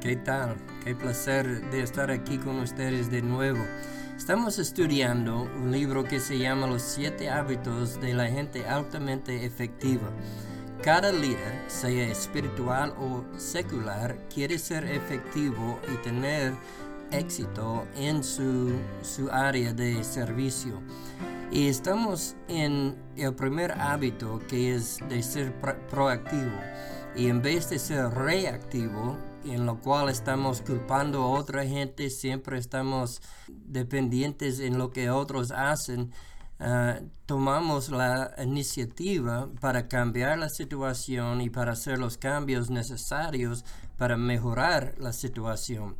¿Qué tal? Qué placer de estar aquí con ustedes de nuevo. Estamos estudiando un libro que se llama Los 7 hábitos de la gente altamente efectiva. Cada líder, sea espiritual o secular, quiere ser efectivo y tener éxito en su área de servicio. Y estamos en el primer hábito, que es de ser proactivo. Y en vez de ser reactivo, en lo cual estamos culpando a otra gente, siempre estamos dependientes en lo que otros hacen, tomamos la iniciativa para cambiar la situación y para hacer los cambios necesarios para mejorar la situación.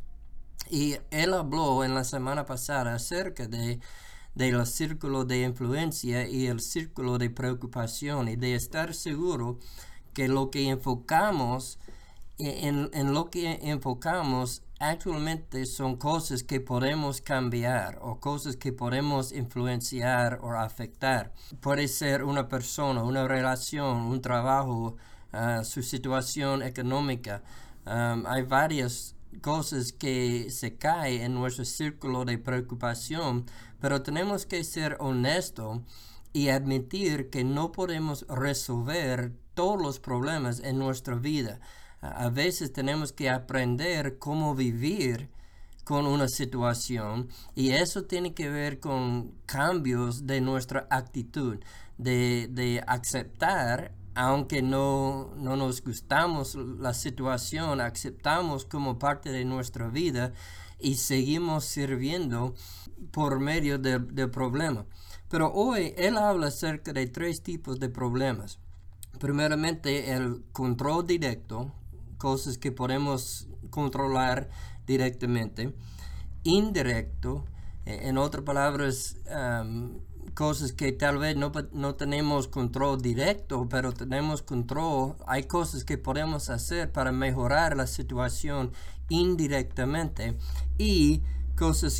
Y él habló en la semana pasada acerca de los círculos de influencia y el círculo de preocupación, y de estar seguro que lo que enfocamos en lo que enfocamos actualmente son cosas que podemos cambiar o cosas que podemos influenciar o afectar. Puede ser una persona, una relación, un trabajo, su situación económica. Hay varias cosas que se caen en nuestro círculo de preocupación, pero tenemos que ser honestos y admitir que no podemos resolver todos los problemas en nuestra vida. A veces tenemos que aprender cómo vivir con una situación, y eso tiene que ver con cambios de nuestra actitud, de aceptar, aunque no nos gustamos la situación, aceptamos como parte de nuestra vida y seguimos sirviendo por medio del problema. Pero hoy él habla acerca de 3 tipos de problemas. Primeramente, el control directo, cosas que podemos controlar directamente. Indirecto, en otras palabras, cosas que tal vez no tenemos control directo, pero tenemos control. Hay cosas que podemos hacer para mejorar la situación indirectamente, y cosas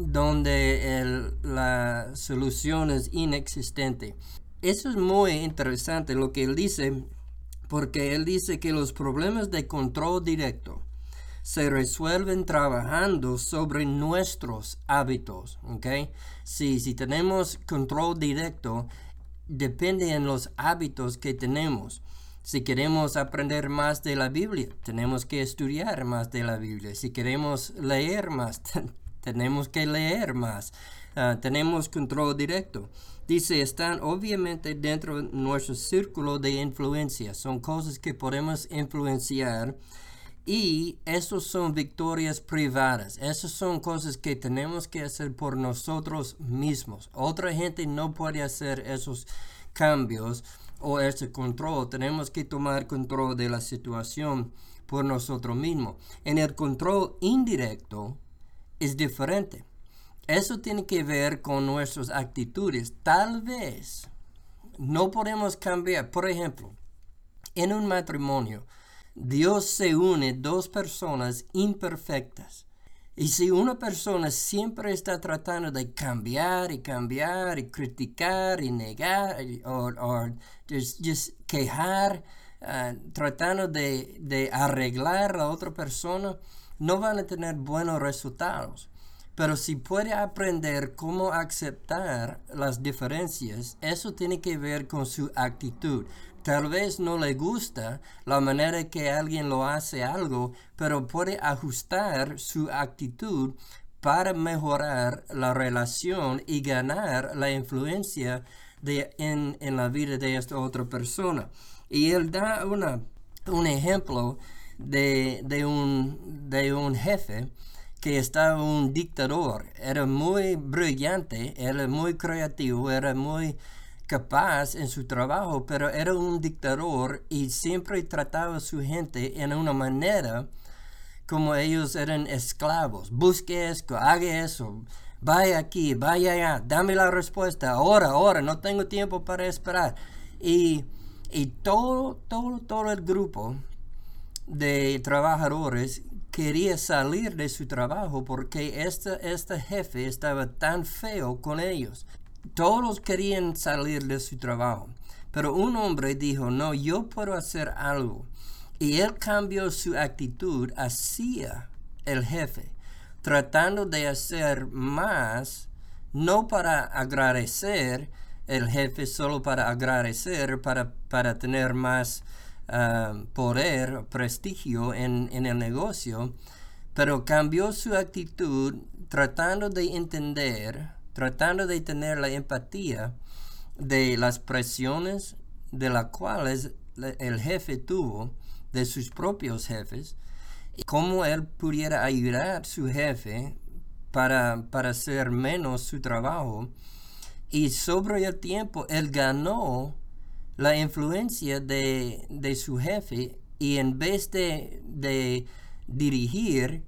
donde la solución es inexistente. Eso es muy interesante lo que él dice, porque él dice que los problemas de control directo se resuelven trabajando sobre nuestros hábitos, ¿ok? Si tenemos control directo, depende en los hábitos que tenemos. Si queremos aprender más de la Biblia, tenemos que estudiar más de la Biblia. Si queremos leer más, tenemos que leer más. Tenemos control directo. Dice, están obviamente dentro de nuestro círculo de influencia. Son cosas que podemos influenciar, y esos son victorias privadas. Esas son cosas que tenemos que hacer por nosotros mismos. Otra gente no puede hacer esos cambios o ese control. Tenemos que tomar control de la situación por nosotros mismos. En el control indirecto es diferente. Eso tiene que ver con nuestras actitudes. Tal vez no podemos cambiar. Por ejemplo, en un matrimonio, Dios se une 2 personas imperfectas. Y si una persona siempre está tratando de cambiar y criticar y negar o just quejar, tratando de arreglar a la otra persona, no van a tener buenos resultados. Pero si puede aprender cómo aceptar las diferencias, eso tiene que ver con su actitud. Tal vez no le gusta la manera que alguien lo hace algo, pero puede ajustar su actitud para mejorar la relación y ganar la influencia en la vida de esta otra persona. Y él da un ejemplo de un jefe que estaba un dictador. Era muy brillante, era muy creativo, era muy capaz en su trabajo, pero era un dictador y siempre trataba a su gente en una manera como ellos eran esclavos. Busque esto, haga eso, vaya aquí, vaya allá, dame la respuesta, ahora, no tengo tiempo para esperar. Y todo el grupo de trabajadores quería salir de su trabajo porque este jefe estaba tan feo con ellos. Todos querían salir de su trabajo, pero un hombre dijo, no, yo puedo hacer algo. Y él cambió su actitud hacia el jefe, tratando de hacer más, no para agradecer el jefe, solo para agradecer, para tener más poder, prestigio en el negocio, pero cambió su actitud tratando de entender, tratando de tener la empatía de las presiones de las cuales el jefe tuvo, de sus propios jefes, y cómo él pudiera ayudar a su jefe para hacer menos su trabajo. Y sobre el tiempo él ganó la influencia de su jefe, y en vez de dirigir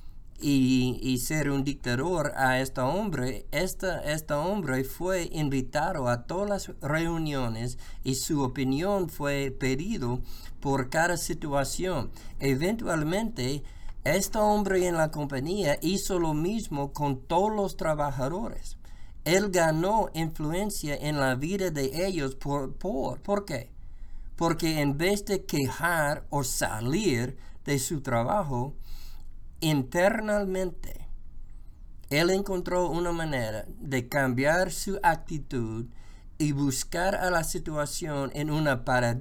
y ser un dictador a este hombre, este hombre fue invitado a todas las reuniones y su opinión fue pedido por cada situación. Eventualmente, este hombre en la compañía hizo lo mismo con todos los trabajadores. Él ganó influencia en la vida de ellos. ¿Por qué? Porque en vez de quejar o salir de su trabajo, internamente, él encontró una manera de cambiar su actitud y buscar a la situación en una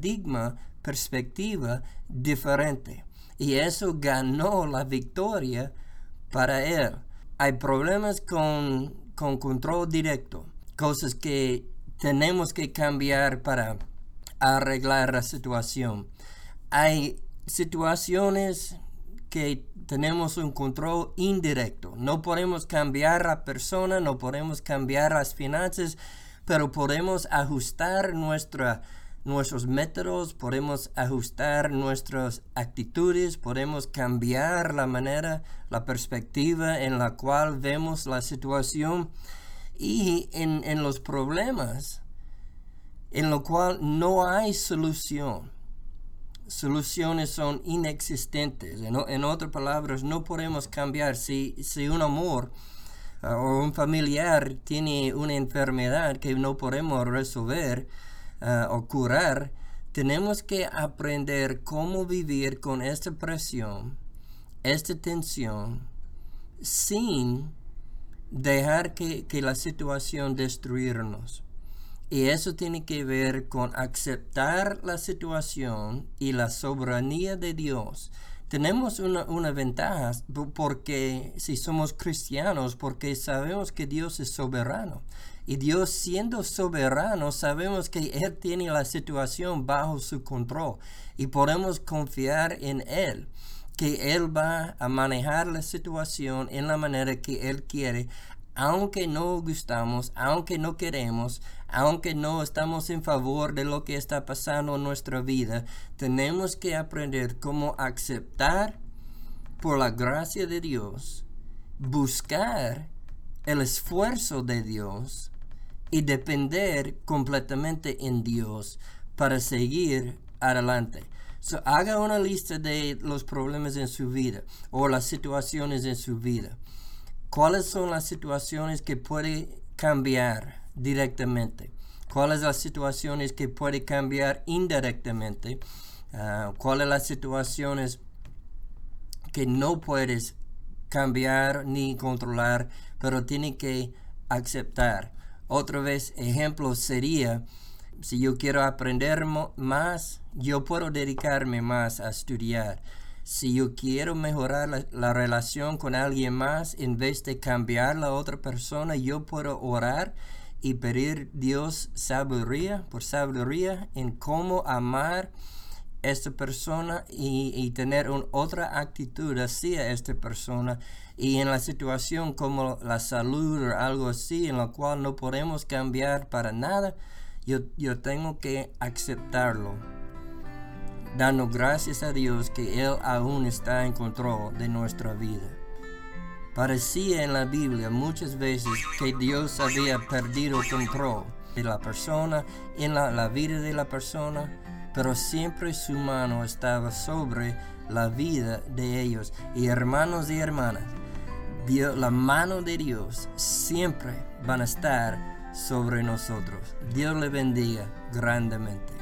perspectiva diferente. Y eso ganó la victoria para él. Hay problemas con control directo, cosas que tenemos que cambiar para arreglar la situación. Hay situaciones que tenemos un control indirecto. No podemos cambiar a la persona, no podemos cambiar las finanzas, pero podemos ajustar nuestros métodos, podemos ajustar nuestras actitudes, podemos cambiar la manera, la perspectiva en la cual vemos la situación. Y en los problemas en lo cual no hay solución, soluciones son inexistentes. En otras palabras, no podemos cambiar. Si un amor o un familiar tiene una enfermedad que no podemos resolver o curar, tenemos que aprender cómo vivir con esta presión, esta tensión, sin dejar que la situación destruirnos. Y eso tiene que ver con aceptar la situación y la soberanía de Dios. Tenemos una ventaja porque si somos cristianos, porque sabemos que Dios es soberano. Y Dios, siendo soberano, sabemos que Él tiene la situación bajo su control. Y podemos confiar en Él, que Él va a manejar la situación en la manera que Él quiere, aunque no gustamos, aunque no queremos, aunque no estamos en favor de lo que está pasando en nuestra vida. Tenemos que aprender cómo aceptar por la gracia de Dios, buscar el esfuerzo de Dios y depender completamente en Dios para seguir adelante. Haga una lista de los problemas en su vida o las situaciones en su vida. ¿Cuáles son las situaciones que puede cambiar directamente? ¿Cuáles son las situaciones que puede cambiar indirectamente? ¿Cuáles son las situaciones que no puedes cambiar ni controlar, pero tienes que aceptar? Otra vez, ejemplo sería, si yo quiero aprender más, yo puedo dedicarme más a estudiar. Si yo quiero mejorar la relación con alguien más, en vez de cambiar la otra persona, yo puedo orar y pedir Dios sabiduría en cómo amar a esta persona y tener otra actitud hacia esta persona. Y en la situación como la salud o algo así, en la cual no podemos cambiar para nada, yo tengo que aceptarlo, dando gracias a Dios que Él aún está en control de nuestra vida. Parecía en la Biblia muchas veces que Dios había perdido control de la persona, en la vida de la persona, pero siempre su mano estaba sobre la vida de ellos. Y hermanos y hermanas, la mano de Dios siempre van a estar sobre nosotros. Dios le bendiga grandemente.